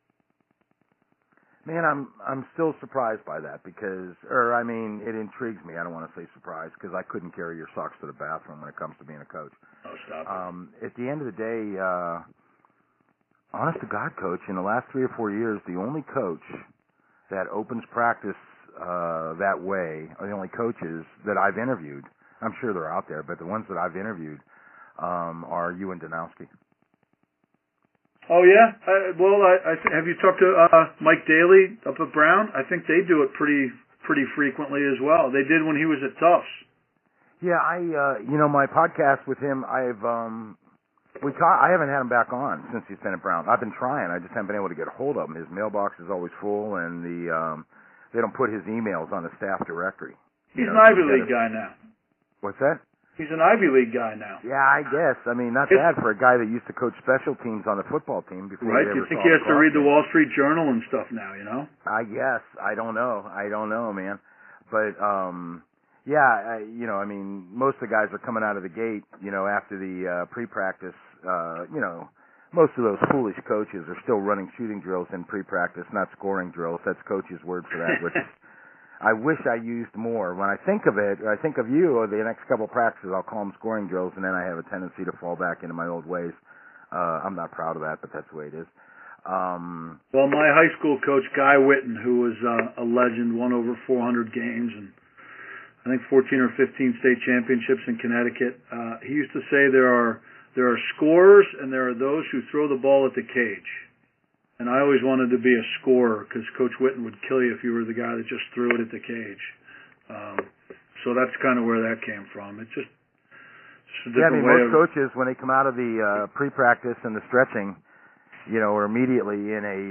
Man, I'm still surprised by that it intrigues me. I don't want to say surprised because I couldn't carry your socks to the bathroom when it comes to being a coach. Oh, stop it. At the end of the day, honest to God, Coach, in the last 3 or 4 years, the only coach that opens practice that way are the only coaches that I've interviewed. I'm sure they're out there, but the ones that I've interviewed are you and Danowski. Oh, yeah? Have you talked to Mike Daly up at Brown? I think they do it pretty frequently as well. They did when he was at Tufts. Yeah, my podcast with him, I haven't had him back on since he's been at Brown. I've been trying. I just haven't been able to get a hold of him. His mailbox is always full, and they don't put his emails on the staff directory. He's an Ivy League guy now. What's that? He's an Ivy League guy now. Yeah, I guess. I mean, not bad for a guy that used to coach special teams on the football team before. Right? You think he has to read the Wall Street Journal and stuff now? I guess. I don't know, man. But yeah, I mean, most of the guys are coming out of the gate, after the pre-practice. Most of those foolish coaches are still running shooting drills in pre-practice, not scoring drills. That's coach's word for that, which I wish I used more. When I think of it, I think of you, or the next couple of practices, I'll call them scoring drills, and then I have a tendency to fall back into my old ways. I'm not proud of that, but that's the way it is. Well, my high school coach, Guy Witten, who was a legend, won over 400 games, and I think 14 or 15 state championships in Connecticut. He used to say there are scorers and there are those who throw the ball at the cage. And I always wanted to be a scorer because Coach Witten would kill you if you were the guy that just threw it at the cage. So that's kind of where that came from. It's just a different way. Most coaches, when they come out of the pre-practice and the stretching, are immediately in a,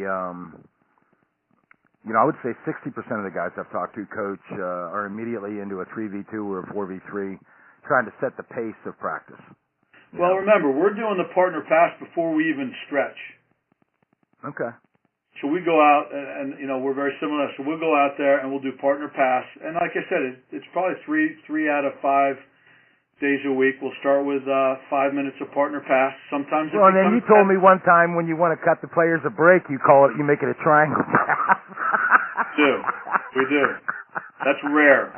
I would say 60% of the guys I've talked to, Coach, are immediately into a 3v2 or a 4v3, trying to set the pace of practice. Well, remember, we're doing the partner pass before we even stretch. Okay. So we go out, and we're very similar. So we'll go out there and we'll do partner pass. And like I said, it's probably three out of 5 days a week. We'll start with 5 minutes of partner pass. Sometimes. Well, and then you told me one time when you want to cut the players a break, you make it a triangle pass. We do. That's rare.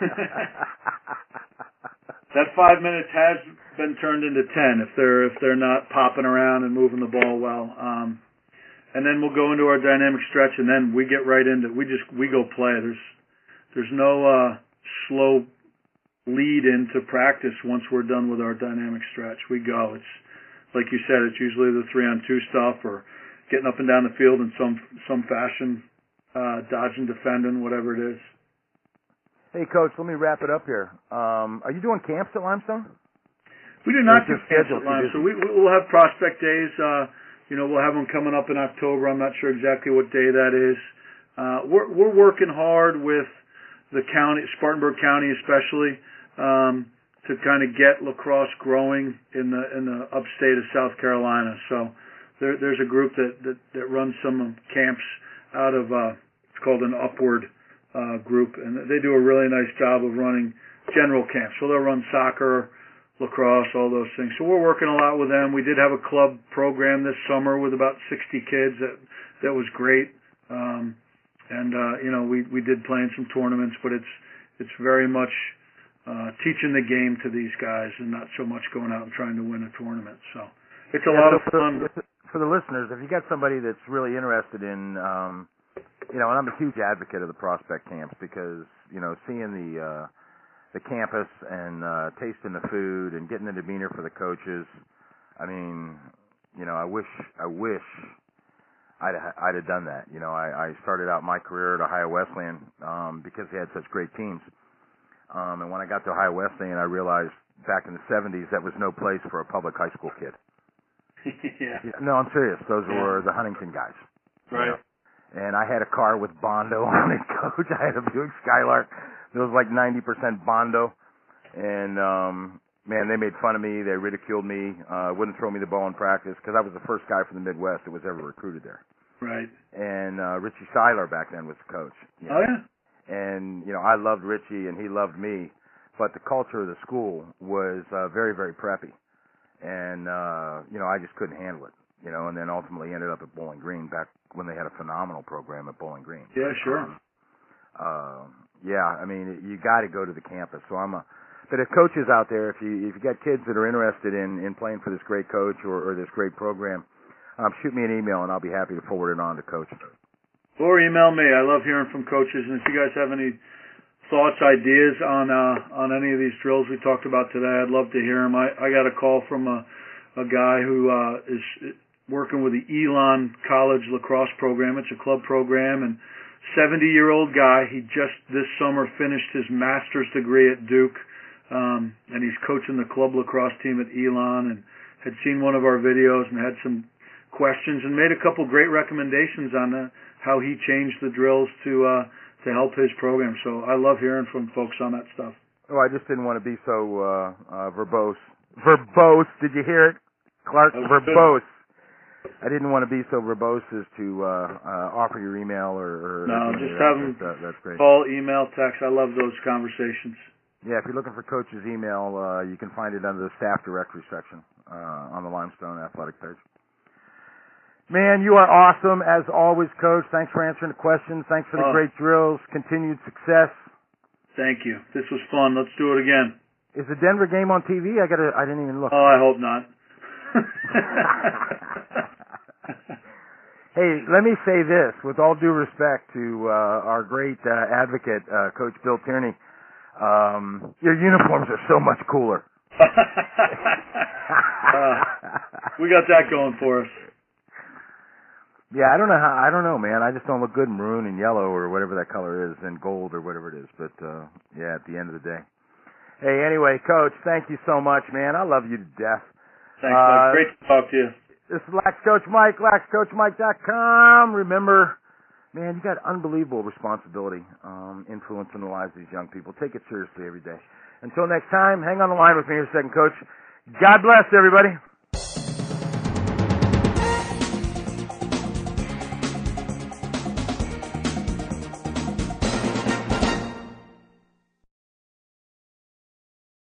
That 5 minutes has been turned into 10 if they're not popping around and moving the ball well. And then we'll go into our dynamic stretch, and then we get right into we go play. There's no slow lead into practice once we're done with our dynamic stretch. We go. It's like you said. It's usually the 3-on-2 stuff or getting up and down the field in some fashion, dodging, defending, whatever it is. Hey, Coach, let me wrap it up here. Are you doing camps at Limestone? We do not do camps at Limestone. We'll have prospect days. We'll have them coming up in October. I'm not sure exactly what day that is. We're working hard with the county, Spartanburg County especially, to kind of get lacrosse growing in the upstate of South Carolina. So there's a group that runs some camps out of it's called an Upward group, and they do a really nice job of running general camps. So they'll run soccer, lacrosse, all those things. So we're working a lot with them. We did have a club program this summer with about 60 kids. That was great. We did play in some tournaments, but it's very much teaching the game to these guys and not so much going out and trying to win a tournament. So it's a lot of fun. For the listeners, if you got somebody that's really interested in, and I'm a huge advocate of the prospect camps because, seeing the campus and tasting the food and getting the demeanor for the coaches. I mean, I wish I'd have done that. I started out my career at Ohio Wesleyan because they had such great teams. And when I got to Ohio Wesleyan, I realized back in the 70s that was no place for a public high school kid. Yeah. No, I'm serious. Those were the Huntington guys. Right. And I had a car with Bondo on it, Coach. I had a Buick Skylark. It was like 90% Bondo. And, man, they made fun of me. They ridiculed me. Wouldn't throw me the ball in practice because I was the first guy from the Midwest that was ever recruited there. Right. And Richie Seiler back then was the coach. Oh, yeah? And, I loved Richie and he loved me. But the culture of the school was very, very preppy. And, I just couldn't handle it. And then ultimately ended up at Bowling Green back when they had a phenomenal program at Bowling Green. Yeah, sure. Yeah, I mean, you got to go to the campus. But if coaches out there, if you got kids that are interested in playing for this great coach or this great program, shoot me an email and I'll be happy to forward it on to Coach. Or email me. I love hearing from coaches. And if you guys have any thoughts, ideas on any of these drills we talked about today, I'd love to hear them. I got a call from a guy who is working with the Elon College lacrosse program. It's a club program, and 70-year-old guy. He just this summer finished his master's degree at Duke, and he's coaching the club lacrosse team at Elon, and had seen one of our videos and had some questions and made a couple great recommendations on how he changed the drills to help his program. So I love hearing from folks on that stuff. Oh, I just didn't want to be so verbose. Verbose, did you hear it, Clark? Verbose. I didn't want to be so verbose as to offer your email or no, just have them that's great. Call, email, text. I love those conversations. Yeah, if you're looking for Coach's email, you can find it under the staff directory section on the Limestone Athletic page. Man, you are awesome as always, Coach. Thanks for answering the questions. Thanks for the great drills. Continued success. Thank you. This was fun. Let's do it again. Is the Denver game on TV? I didn't even look. Oh, I hope not. Hey, let me say this, with all due respect to our great advocate, Coach Bill Tierney. Your uniforms are so much cooler. We got that going for us. Yeah, I don't know, man. I just don't look good in maroon and yellow or whatever that color is, and gold or whatever it is. But yeah, at the end of the day. Hey, anyway, Coach, thank you so much, man. I love you to death. Thanks, Mike. Great to talk to you. This is Lax Coach Mike, LaxCoachMike.com. Remember, man, you got unbelievable responsibility influencing the lives of these young people. Take it seriously every day. Until next time, hang on the line with me here a second, Coach. God bless, everybody.